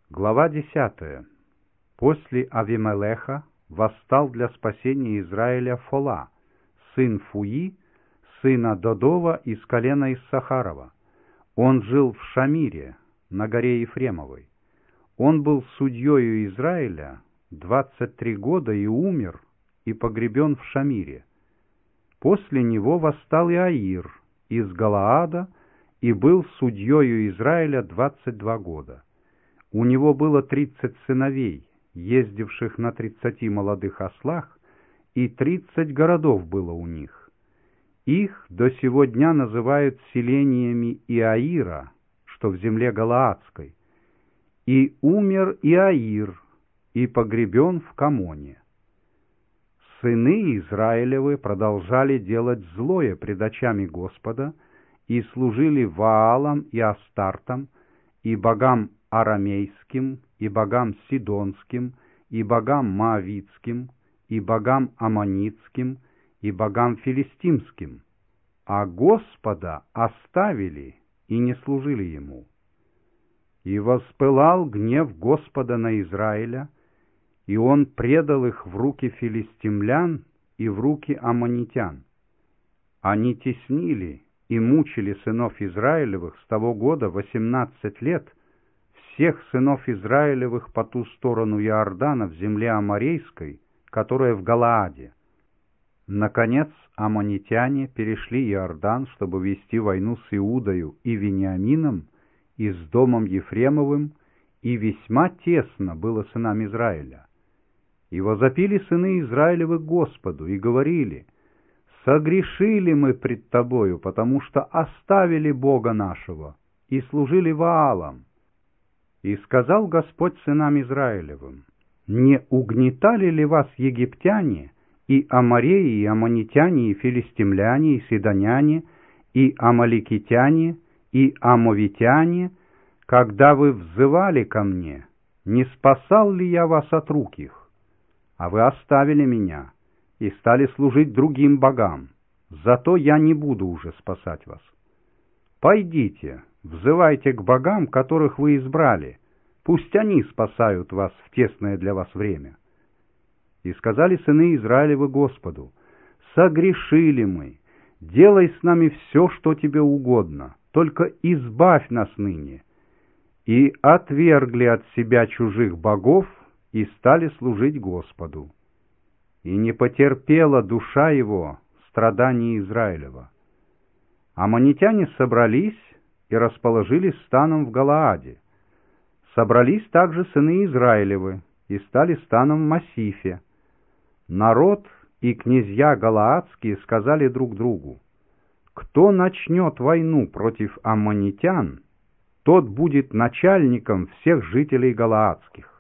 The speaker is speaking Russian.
Глава 10. После Авимелеха восстал для спасения Израиля Фола, сын Фуи, сына Додова из колена Иссахарова. Он жил в Шамире, на горе Ефремовой. Он был судьею Израиля 23 года и умер, и погребен в Шамире. После него восстал Иаир из Галаада и был судьею Израиля 22 года. У него было 30 сыновей, ездивших на 30 молодых ослах, и 30 городов было у них. Их до сего дня называют селениями Иаира, что в земле Галаадской. И умер Иаир, и погребен в Камоне. Сыны Израилевы продолжали делать злое пред очами Господа, и служили Ваалам и Астартам, и богам арамейским, и богам сидонским, и богам моавитским, и богам аммонитским, и богам филистимским, а Господа оставили и не служили Ему. И воспылал гнев Господа на Израиля, и Он предал их в руки филистимлян и в руки аммонитян. Они теснили и мучили сынов Израилевых с того года 18 лет, всех сынов Израилевых по ту сторону Иордана в земле Аморейской, которая в Галааде. Наконец, аммонитяне перешли Иордан, чтобы вести войну с Иудою и Вениамином, и с домом Ефремовым, и весьма тесно было сынам Израиля. И возопили сыны Израилевы Господу, и говорили: «Согрешили мы пред Тобою, потому что оставили Бога нашего, и служили Ваалам». И сказал Господь сынам Израилевым: «Не угнетали ли вас египтяне, и амореи, и аммонитяне, и филистимляне, и сидоняне, и амаликитяне, и амовитяне, когда вы взывали ко мне? Не спасал ли я вас от рук их? А вы оставили меня и стали служить другим богам. Зато я не буду уже спасать вас. Пойдите, взывайте к богам, которых вы избрали, пусть они спасают вас в тесное для вас время». И сказали сыны Израилевы Господу: «Согрешили мы, делай с нами все, что тебе угодно, только избавь нас ныне». И отвергли от себя чужих богов и стали служить Господу. И не потерпела душа его страданий Израилева. Аммонитяне собрались и расположились станом в Галааде. Собрались также сыны Израилевы и стали станом в Массифе. Народ и князья галаадские сказали друг другу: «Кто начнет войну против аммонитян, тот будет начальником всех жителей галаадских».